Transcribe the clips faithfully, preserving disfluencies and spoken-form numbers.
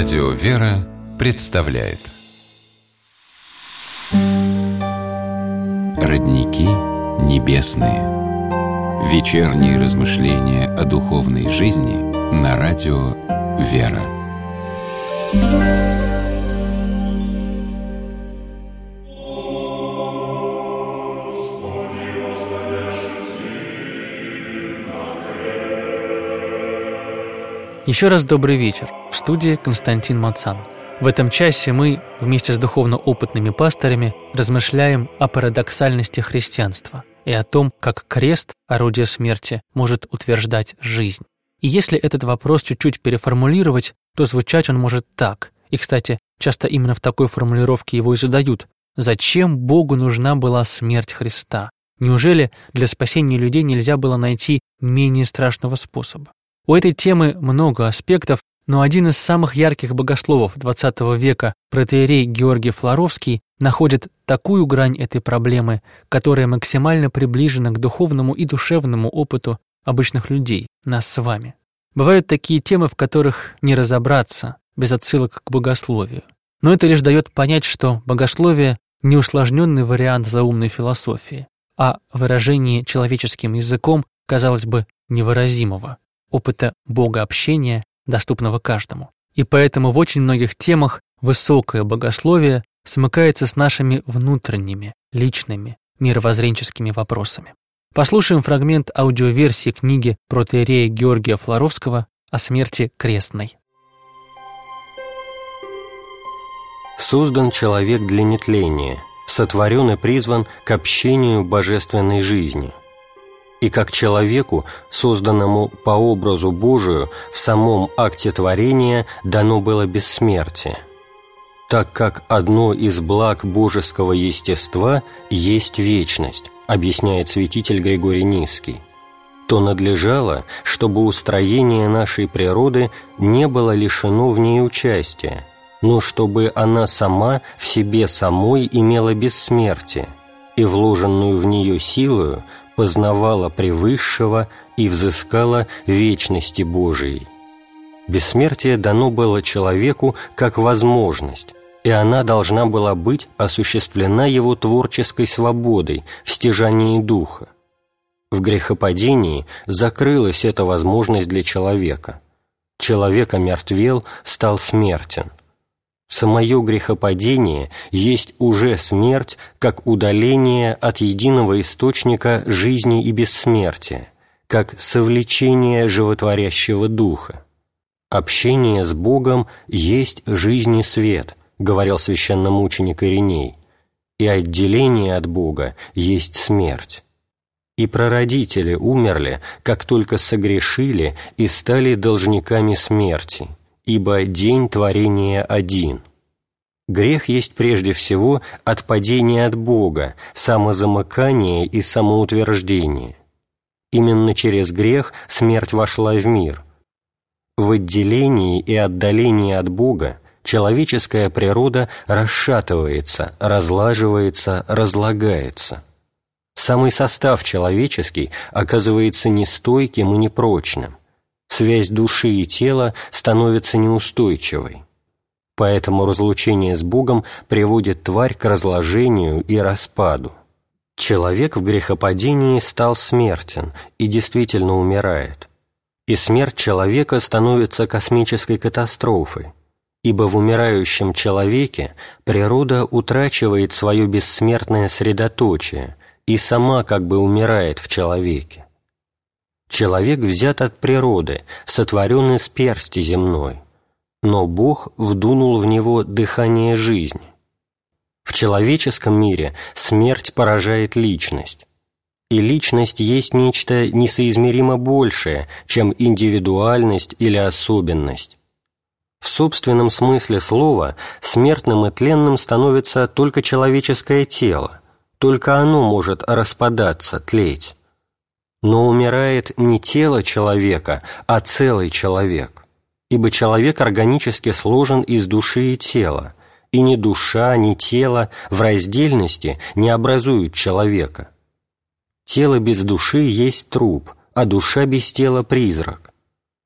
Радио «Вера» представляет Родники небесные. Вечерние размышления о духовной жизни на радио «Вера». Еще раз добрый вечер. В студии Константин Мацан. В этом часе мы вместе с духовно опытными пастырями размышляем о парадоксальности христианства и о том, как крест, орудие смерти, может утверждать жизнь. И если этот вопрос чуть-чуть переформулировать, то звучать он может так. И, кстати, часто именно в такой формулировке его и задают. Зачем Богу нужна была смерть Христа? Неужели для спасения людей нельзя было найти менее страшного способа? У этой темы много аспектов, но один из самых ярких богословов двадцатого века, протоиерей Георгий Флоровский, находит такую грань этой проблемы, которая максимально приближена к духовному и душевному опыту обычных людей, нас с вами. Бывают такие темы, в которых не разобраться, без отсылок к богословию. Но это лишь дает понять, что богословие – не усложненный вариант заумной философии, а выражение человеческим языком, казалось бы, невыразимого опыта богообщения, доступного каждому. И поэтому в очень многих темах высокое богословие смыкается с нашими внутренними, личными, мировоззренческими вопросами. Послушаем фрагмент аудиоверсии книги протоиерея Георгия Флоровского о смерти крестной. Создан человек для нетления, сотворен и призван к общению божественной жизни. И как человеку, созданному по образу Божию, в самом акте творения дано было бессмертие, так как одно из благ божеского естества есть вечность, объясняет святитель Григорий Низкий, то надлежало, чтобы устроение нашей природы не было лишено в ней участия, но чтобы она сама в себе самой имела бессмертие и вложенную в нее силою познавала превысшего и взыскала вечности Божией. Бессмертие дано было человеку как возможность, и она должна была быть осуществлена его творческой свободой в стяжании духа. В грехопадении закрылась эта возможность для человека. Человек омертвел, стал смертен. Самое грехопадение есть уже смерть, как удаление от единого источника жизни и бессмертия, как совлечение животворящего духа. Общение с Богом есть жизнь и свет, говорил священномученик Ириней, и отделение от Бога есть смерть. И прародители умерли, как только согрешили и стали должниками смерти, ибо день творения один. Грех есть прежде всего отпадение от Бога, самозамыкание и самоутверждение. Именно через грех смерть вошла в мир. В отделении и отдалении от Бога человеческая природа расшатывается, разлаживается, разлагается. Самый состав человеческий оказывается нестойким и непрочным. Связь души и тела становится неустойчивой. Поэтому разлучение с Богом приводит тварь к разложению и распаду. Человек в грехопадении стал смертен и действительно умирает. И смерть человека становится космической катастрофой, ибо в умирающем человеке природа утрачивает свое бессмертное средоточие и сама как бы умирает в человеке. Человек взят от природы, сотворен из персти земной, но Бог вдунул в него дыхание жизни. В человеческом мире смерть поражает личность, и личность есть нечто несоизмеримо большее, чем индивидуальность или особенность. В собственном смысле слова смертным и тленным становится только человеческое тело, только оно может распадаться, тлеть. Но умирает не тело человека, а целый человек, ибо человек органически сложен из души и тела, и ни душа, ни тело в раздельности не образуют человека. Тело без души есть труп, а душа без тела – призрак.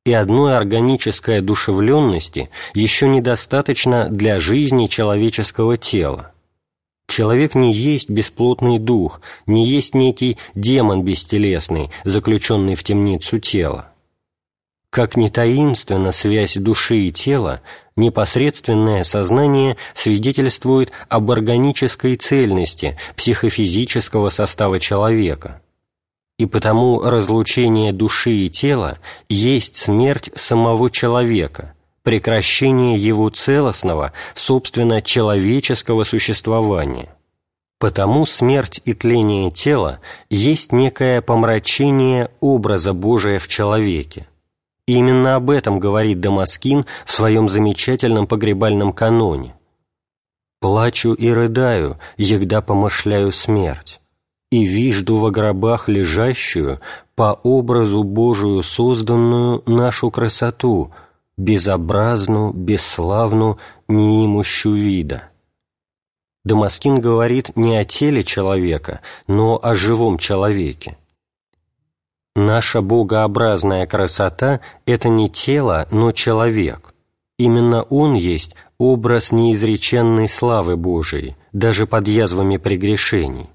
и одной органической одушевленности еще недостаточно для жизни человеческого тела. Человек не есть бесплотный дух, не есть некий демон бестелесный, заключенный в темницу тела. Как ни таинственна связь души и тела, непосредственное сознание свидетельствует об органической цельности психофизического состава человека. И потому разлучение души и тела есть смерть самого человека, прекращение его целостного, собственно, человеческого существования. Потому смерть и тление тела есть некое помрачение образа Божия в человеке. И именно об этом говорит Дамаскин в своем замечательном погребальном каноне. «Плачу и рыдаю, егда помышляю смерть, и вижду во гробах лежащую, по образу Божию созданную нашу красоту, безобразну, бесславну, неимущу вида». Дамаскин говорит не о теле человека, но о живом человеке. Наша богообразная красота – это не тело, но человек. Именно он есть образ неизреченной славы Божией, даже под язвами прегрешений.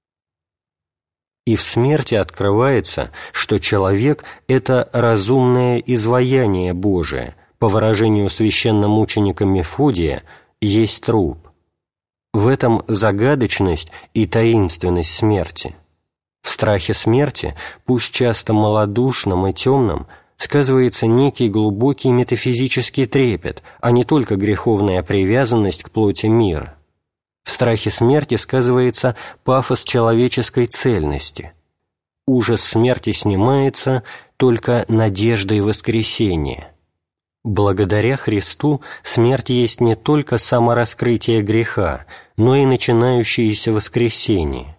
И в смерти открывается, что человек – это разумное изваяние Божие, по выражению священномученика Мефодия, есть труп. В этом загадочность и таинственность смерти. В страхе смерти, пусть часто малодушном и темном, сказывается некий глубокий метафизический трепет, а не только греховная привязанность к плоти мира. В страхе смерти сказывается пафос человеческой цельности. Ужас смерти снимается только надеждой воскресения. Благодаря Христу смерть есть не только самораскрытие греха, но и начинающееся воскресение.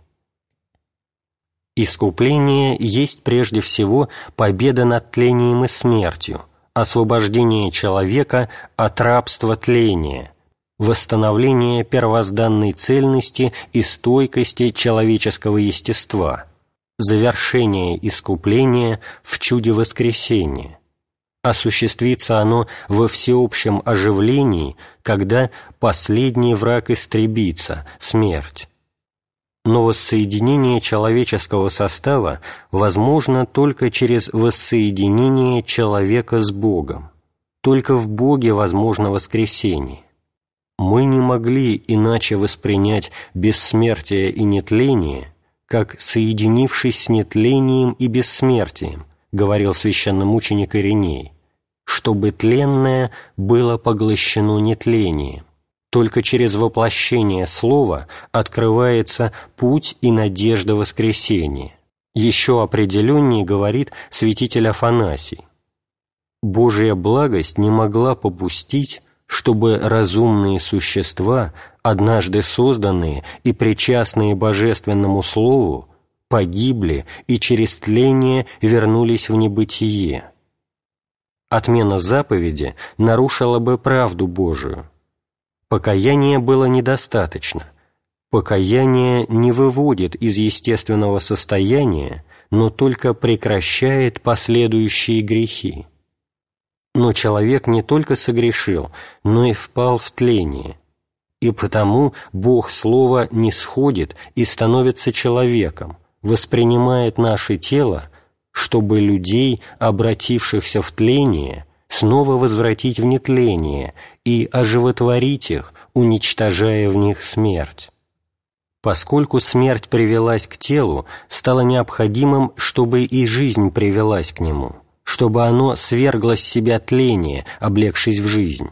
Искупление есть прежде всего победа над тлением и смертью, освобождение человека от рабства тления, восстановление первозданной цельности и стойкости человеческого естества, завершение искупления в чуде воскресения. Осуществится оно во всеобщем оживлении, когда последний враг истребится – смерть. Но воссоединение человеческого состава возможно только через воссоединение человека с Богом. Только в Боге возможно воскресение. Мы не могли иначе воспринять бессмертие и нетление, как соединившись с нетлением и бессмертием, говорил священномученик Ириней, чтобы тленное было поглощено нетлением. Только через воплощение Слова открывается путь и надежда воскресения. Еще определеннее говорит святитель Афанасий. Божия благость не могла попустить, чтобы разумные существа, однажды созданные и причастные Божественному Слову, погибли и через тление вернулись в небытие. Отмена заповеди нарушила бы правду Божию. Покаяние было недостаточно. Покаяние не выводит из естественного состояния, но только прекращает последующие грехи. Но человек не только согрешил, но и впал в тление. И потому Бог Слова нисходит и становится человеком, воспринимает наше тело, чтобы людей, обратившихся в тление, снова возвратить в нетление и оживотворить их, уничтожая в них смерть. Поскольку смерть привелась к телу, стало необходимым, чтобы и жизнь привелась к нему, чтобы оно свергло с себя тление, облегшись в жизнь.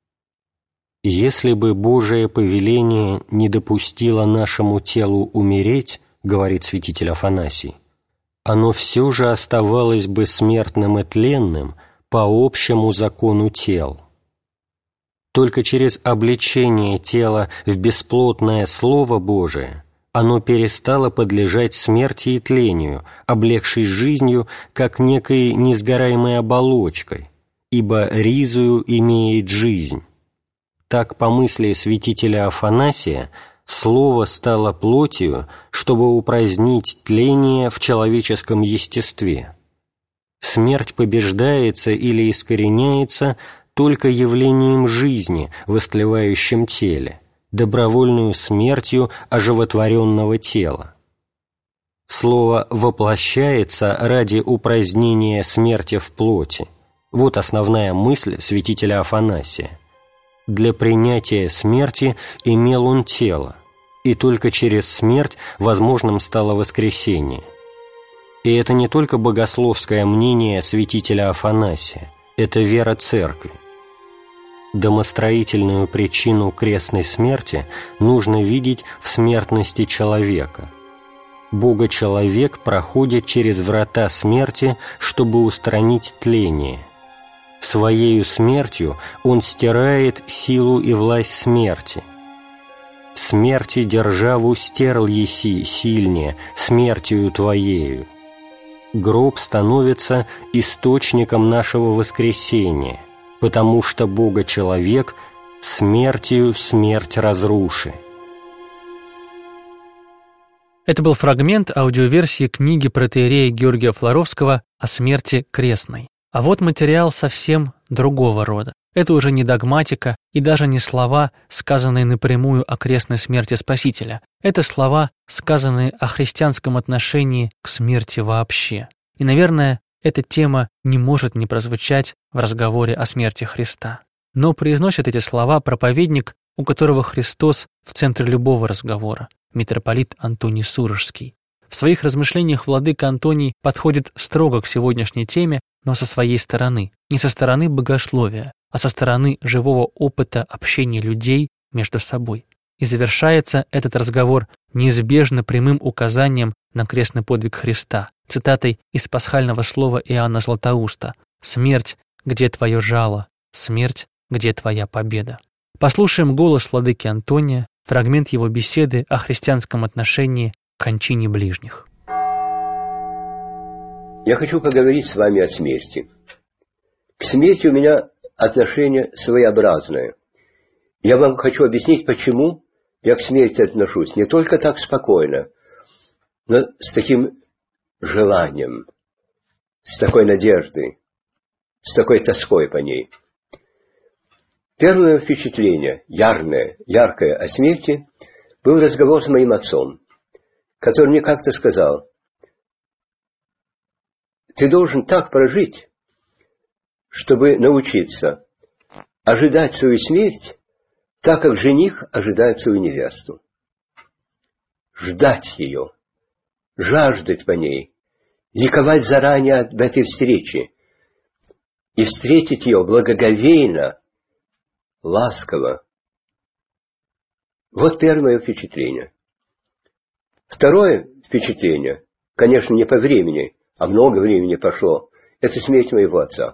«Если бы Божие повеление не допустило нашему телу умереть, — говорит святитель Афанасий, — оно все же оставалось бы смертным и тленным по общему закону тел. Только через облечение тела в бесплотное Слово Божие оно перестало подлежать смерти и тлению, облегшись жизнью, как некой несгораемой оболочкой, ибо ризою имеет жизнь. Так, по мысли святителя Афанасия, Слово стало плотью, чтобы упразднить тление в человеческом естестве. Смерть побеждается или искореняется только явлением жизни в истлевающем теле, добровольную смертью оживотворенного тела. Слово «воплощается» ради упразднения смерти в плоти. Вот основная мысль святителя Афанасия. Для принятия смерти имел он тело, и только через смерть возможным стало воскресение. И это не только богословское мнение святителя Афанасия, это вера Церкви. Домостроительную причину крестной смерти нужно видеть в смертности человека. Бога-человек проходит через врата смерти, чтобы устранить тление. Своею смертью он стирает силу и власть смерти. «Смерти державу стерл еси сильнее, смертью твоею». Гроб становится источником нашего воскресения, потому что Бога-человек смертью смерть разруши. Это был фрагмент аудиоверсии книги протоиерея Георгия Флоровского о смерти крестной. А вот материал совсем другого рода. Это уже не догматика и даже не слова, сказанные напрямую о крестной смерти Спасителя. Это слова, сказанные о христианском отношении к смерти вообще. И, наверное, эта тема не может не прозвучать в разговоре о смерти Христа. Но произносит эти слова проповедник, у которого Христос в центре любого разговора, митрополит Антоний Сурожский. В своих размышлениях владыка Антоний подходит строго к сегодняшней теме, но со своей стороны, не со стороны богословия, а со стороны живого опыта общения людей между собой. И завершается этот разговор неизбежно прямым указанием на крестный подвиг Христа, цитатой из пасхального слова Иоанна Златоуста: «Смерть, где твое жало? Смерть, где твоя победа?» Послушаем голос владыки Антония, фрагмент его беседы о христианском отношении к кончине ближних. Я хочу поговорить с вами о смерти. К смерти у меня отношение своеобразное. Я вам хочу объяснить, почему я к смерти отношусь не только так спокойно, но с таким желанием, с такой надеждой, с такой тоской по ней. Первое впечатление, ярное, яркое о смерти, был разговор с моим отцом, который мне как-то сказал: ты должен так прожить, чтобы научиться ожидать свою смерть, так как жених ожидает свою невесту. Ждать ее, жаждать по ней, ликовать заранее об этой встрече и встретить ее благоговейно, ласково. Вот первое впечатление. Второе впечатление, конечно, не по времени, а много времени прошло, это смерть моего отца.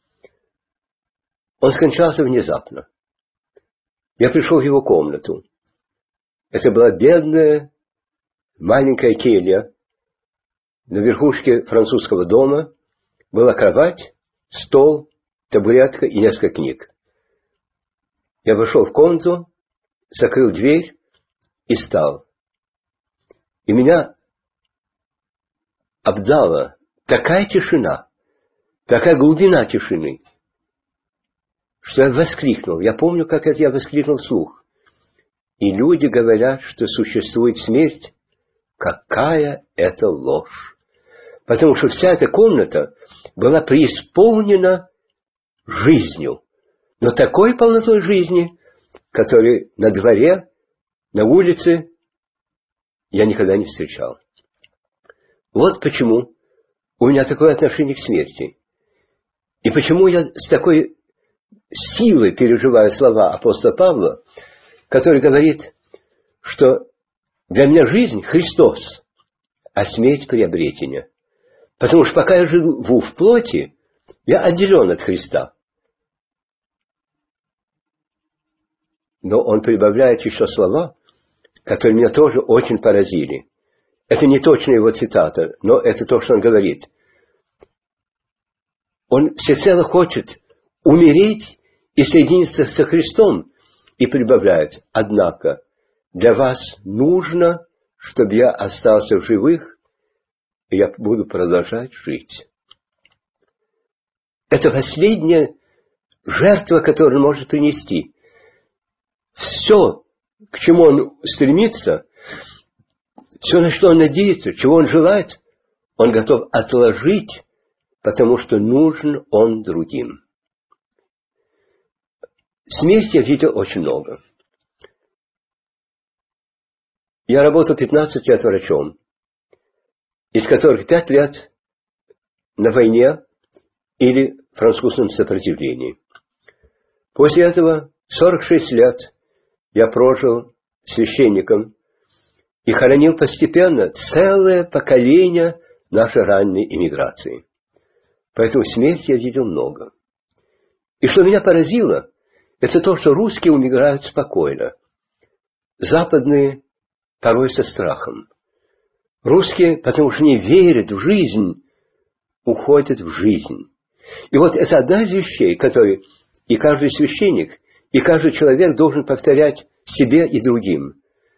Он скончался внезапно. Я пришел в его комнату. Это была бедная маленькая келья. На верхушке французского дома была кровать, стол, табуретка и несколько книг. Я вошел в комнату, закрыл дверь и стал. И меня обдала такая тишина, такая глубина тишины, что я воскликнул. Я помню, как это я воскликнул вслух. И люди говорят, что существует смерть. Какая это ложь! Потому что вся эта комната была преисполнена жизнью. Но такой полнотой жизни, которой на дворе, на улице я никогда не встречал. Вот почему у меня такое отношение к смерти. И почему я с такой силой переживаю слова апостола Павла, который говорит, что для меня жизнь Христос, а смерть приобретение. Потому что пока я живу в плоти, я отделен от Христа. Но он прибавляет еще слова, которые меня тоже очень поразили. Это не точная его цитата, но это то, что он говорит. Он всецело хочет умереть и соединиться со Христом, и прибавляет: однако для вас нужно, чтобы я остался в живых, и я буду продолжать жить. это последняя жертва, которую он может принести. Все, к чему он стремится, все, на что он надеется, чего он желает, он готов отложить, потому что нужен он другим. Смерти я видел очень много. Я работал пятнадцать лет врачом, из которых пять лет на войне или французском сопротивлении. После этого сорок шесть лет я прожил священником и хоронил постепенно целое поколение нашей ранней эмиграции. Поэтому смерти я видел много. И что меня поразило, это то, что русские умирают спокойно. Западные порой со страхом. Русские, потому что не верят в жизнь, уходят в жизнь. И вот это одна из вещей, которые и каждый священник, и каждый человек должен повторять себе и другим.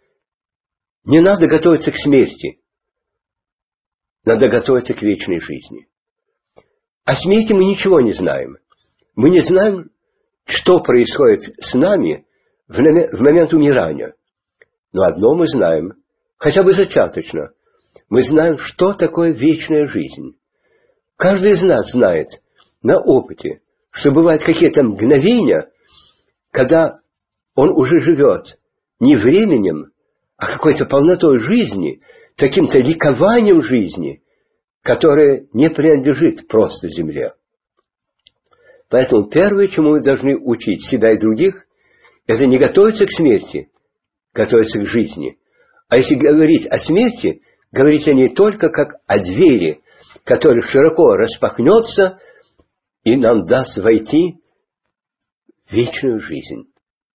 Не надо готовиться к смерти. Надо готовиться к вечной жизни. О смерти мы ничего не знаем. Мы не знаем, что происходит с нами в момент умирания. Но одно мы знаем, хотя бы зачаточно. Мы знаем, что такое вечная жизнь. Каждый из нас знает на опыте, что бывают какие-то мгновения, когда он уже живет не временем, а какой-то полнотой жизни, таким-то ликованием жизни, которое не принадлежит просто земле. Поэтому первое, чему мы должны учить себя и других, это не готовиться к смерти, готовиться к жизни. А если говорить о смерти, говорить о ней только как о двери, которая широко распахнется и нам даст войти в вечную жизнь.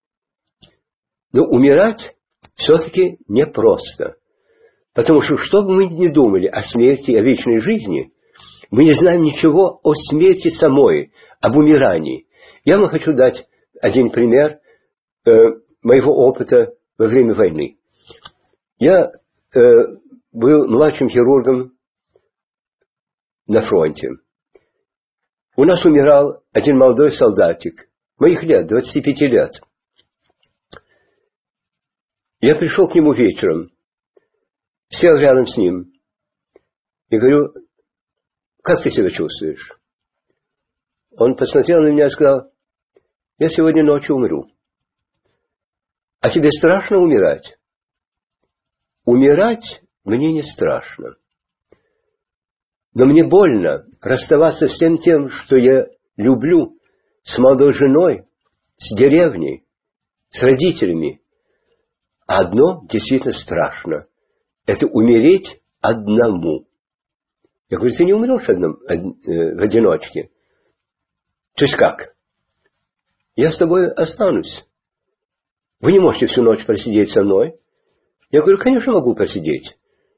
Но умирать все-таки непросто. Потому что, что бы мы ни думали о смерти, о вечной жизни, мы не знаем ничего о смерти самой, об умирании. Я вам хочу дать один пример э, моего опыта во время войны. Я э, был младшим хирургом на фронте. У нас умирал один молодой солдатик, моих лет, двадцати пяти лет. Я пришел к нему вечером, сел рядом с ним и говорю: как ты себя чувствуешь? Он посмотрел на меня и сказал: я сегодня ночью умру. А тебе страшно умирать? Умирать мне не страшно. Но мне больно расставаться с всем тем, что я люблю, с молодой женой, с деревней, с родителями. А одно действительно страшно. Это умереть одному. Я говорю: ты не умрешь одном, в одиночке. То есть как? Я с тобой останусь. Вы не можете всю ночь просидеть со мной? Я говорю: конечно, могу просидеть.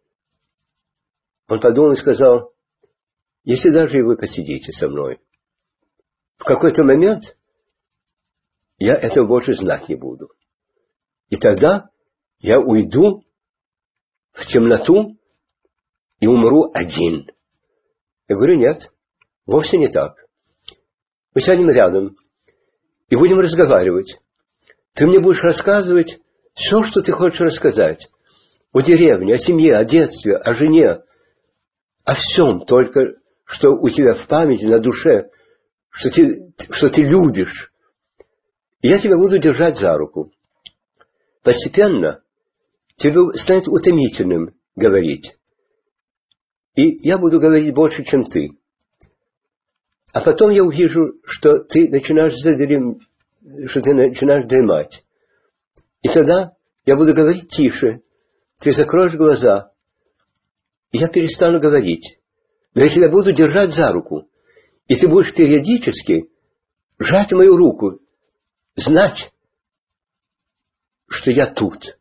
Он подумал и сказал: если даже и вы посидите со мной, в какой-то момент я этого больше знать не буду. И тогда я уйду в темноту и умру один. Я говорю: нет, вовсе не так. Мы сядем рядом и будем разговаривать. Ты мне будешь рассказывать все, что ты хочешь рассказать. О деревне, о семье, о детстве, о жене. О всем, только что у тебя в памяти, на душе, что ты, что ты любишь. И я тебя буду держать за руку. Постепенно тебе станет утомительным говорить. И я буду говорить больше, чем ты. А потом я увижу, что ты начинаешь задрем... что ты начинаешь дремать. И тогда я буду говорить тише. Ты закроешь глаза. И я перестану говорить. Но я тебя буду держать за руку. И ты будешь периодически сжать мою руку. Знать, что я тут.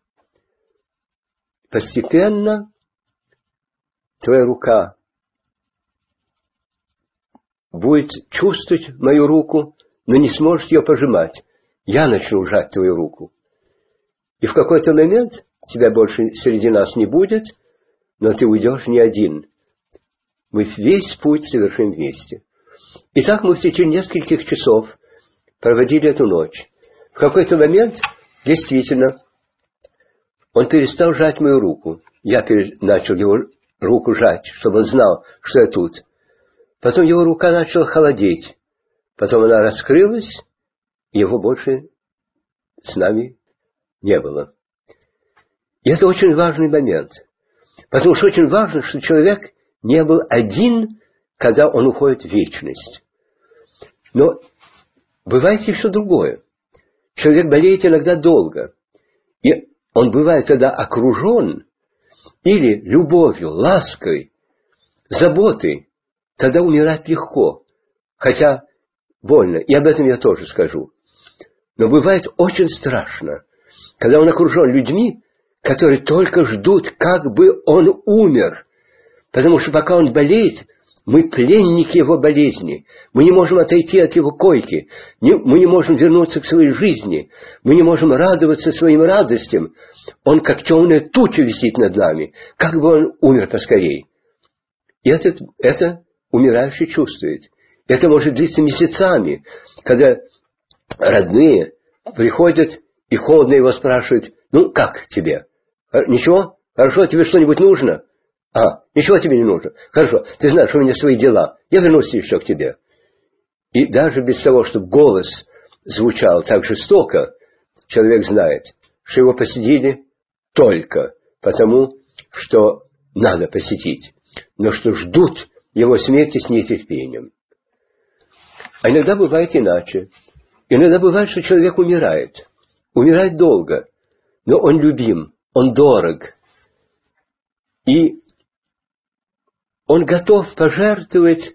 Постепенно твоя рука будет чувствовать мою руку, но не сможет ее пожимать. Я начну сжать твою руку. И в какой-то момент тебя больше среди нас не будет, но ты уйдешь не один. Мы весь путь совершим вместе. И так мы в течение нескольких часов проводили эту ночь. В какой-то момент, действительно, он перестал жать мою руку. Я начал его руку жать, чтобы он знал, что я тут. Потом его рука начала холодеть. Потом она раскрылась, и его больше с нами не было. И это очень важный момент. Потому что очень важно, что человек не был один, когда он уходит в вечность. Но бывает еще другое. Человек болеет иногда долго. И он бывает тогда окружен или любовью, лаской, заботой. Тогда умирать легко. Хотя больно. И об этом я тоже скажу. Но бывает очень страшно, когда он окружен людьми, которые только ждут, как бы он умер. Потому что пока он болеет, мы пленники его болезни. Мы не можем отойти от его койки. Не, мы не можем вернуться к своей жизни. Мы не можем радоваться своим радостям. Он как темная туча висит над нами. Как бы он умер поскорей. И это, это умирающий чувствует. Это может длиться месяцами, когда родные приходят и холодно его спрашивают: ну, как тебе? Ничего? Хорошо? Тебе что-нибудь нужно? А, ничего тебе не нужно. Хорошо, ты знаешь, у меня свои дела. Я вернусь еще к тебе. И даже без того, чтобы голос звучал так жестоко, человек знает, что его посетили только потому, что надо посетить, но что ждут его смерти с нетерпением. А иногда бывает иначе. Иногда бывает, что человек умирает. Умирает долго, но он любим, он дорог. И он готов пожертвовать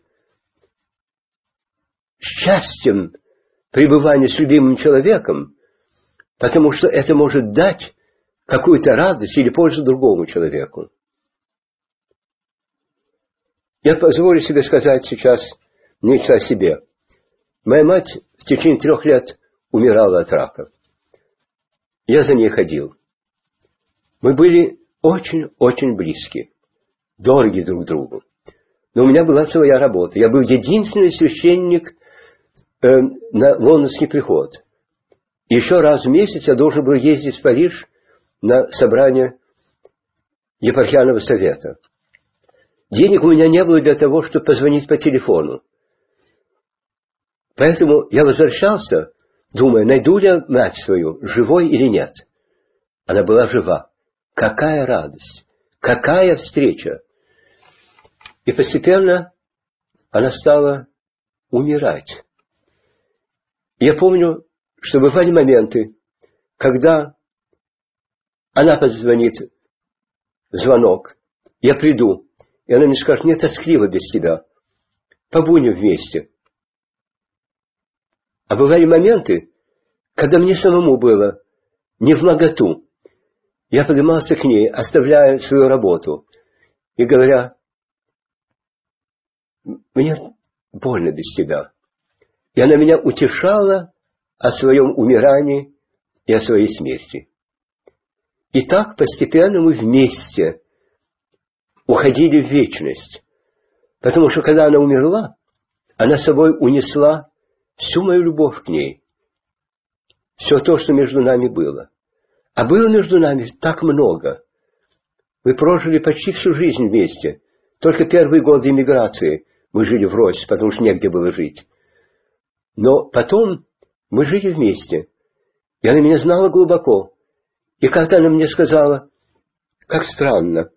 счастьем пребывания с любимым человеком, потому что это может дать какую-то радость или пользу другому человеку. Я позволю себе сказать сейчас нечто о себе. Моя мать в течение трех лет умирала от рака. Я за ней ходил. Мы были очень-очень близки, дороги друг другу. Но у меня была своя работа. Я был единственный священник э, на лондонский приход. Еще раз в месяц я должен был ездить в Париж на собрание епархиального совета. Денег у меня не было для того, чтобы позвонить по телефону. Поэтому я возвращался, думая, найду ли я мать свою, живой или нет. Она была жива. Какая радость! Какая встреча! И постепенно она стала умирать. Я помню, что бывали моменты, когда она позвонит в звонок, я приду, и она мне скажет: мне тоскливо без тебя, побудем вместе. А бывали моменты, когда мне самому было невмоготу. Я поднимался к ней, оставляя свою работу, и говоря: мне больно без тебя. И она меня утешала о своем умирании и о своей смерти. И так постепенно мы вместе уходили в вечность. Потому что когда она умерла, она с собой унесла всю мою любовь к ней. Все то, что между нами было. А было между нами так много. Мы прожили почти всю жизнь вместе. Только первые годы эмиграции мы жили врозь, потому что негде было жить. Но потом мы жили вместе. И она меня знала глубоко. И как-то она мне сказала: как странно.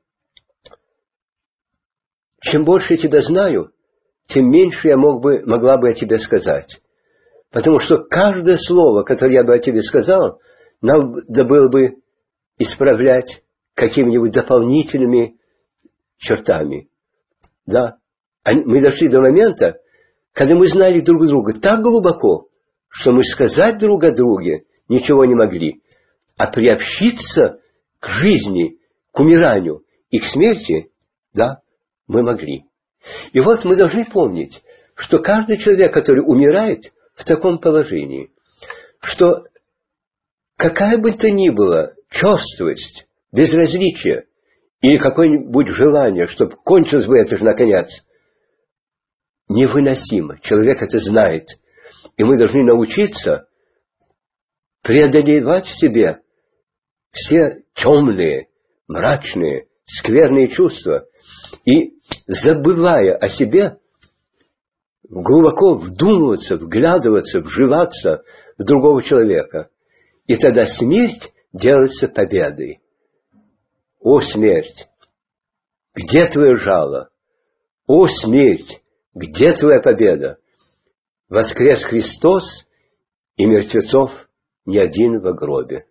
Чем больше я тебя знаю, тем меньше я мог бы, могла бы о тебе сказать. Потому что каждое слово, которое я бы о тебе сказал, надо было бы исправлять какими-нибудь дополнительными чертами. Да. Мы дошли до момента, когда мы знали друг друга так глубоко, что мы сказать друг о друге ничего не могли. А приобщиться к жизни, к умиранию и к смерти, да, мы могли. И вот мы должны помнить, что каждый человек, который умирает, в таком положении, что какая бы то ни была черствость, безразличие или какое-нибудь желание, чтобы кончилось бы это же наконец, невыносимо. Человек это знает. И мы должны научиться преодолевать в себе все темные, мрачные, скверные чувства. И, забывая о себе, глубоко вдумываться, вглядываться, вживаться в другого человека. И тогда смерть делается победой. О, смерть! Где твое жало? О, смерть! Где твоя победа? Воскрес Христос, и мертвецов ни один во гробе.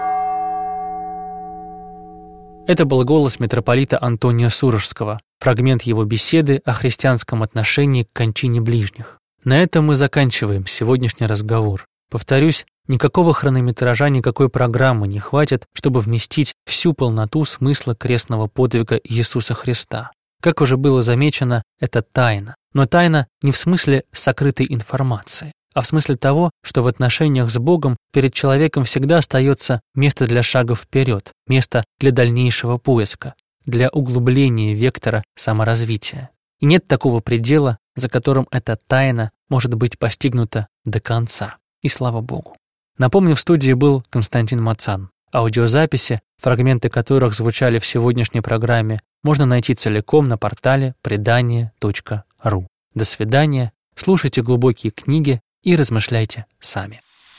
Это был голос митрополита Антония Сурожского, фрагмент его беседы о христианском отношении к кончине ближних. На этом мы заканчиваем сегодняшний разговор. Повторюсь, никакого хронометража, никакой программы не хватит, чтобы вместить всю полноту смысла крестного подвига Иисуса Христа. Как уже было замечено, это тайна. Но тайна не в смысле сокрытой информации, а в смысле того, что в отношениях с Богом перед человеком всегда остается место для шага вперед, место для дальнейшего поиска, для углубления вектора саморазвития. И нет такого предела, за которым эта тайна может быть постигнута до конца. И слава Богу. Напомню, в студии был Константин Мацан. Аудиозаписи, фрагменты которых звучали в сегодняшней программе, можно найти целиком на портале предание точка ру. До свидания, слушайте глубокие книги и размышляйте сами.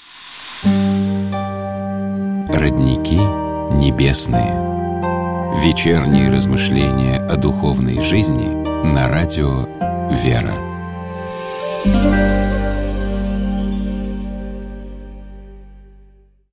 Родники небесные. Вечерние размышления о духовной жизни на радио «Вера».